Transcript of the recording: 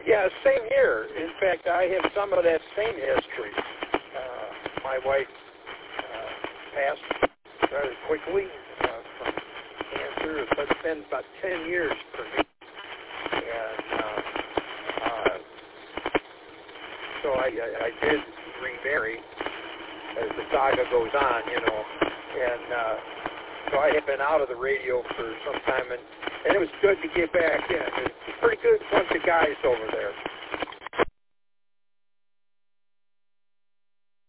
Yeah, same here. In fact, I have some of that same history. My wife passed rather quickly from cancer, but it's been about 10 years for me. And so I did remarry as the saga goes on, you know. And so I had been out of the radio for some time, and it was good to get back in. It's a pretty good bunch of guys over there.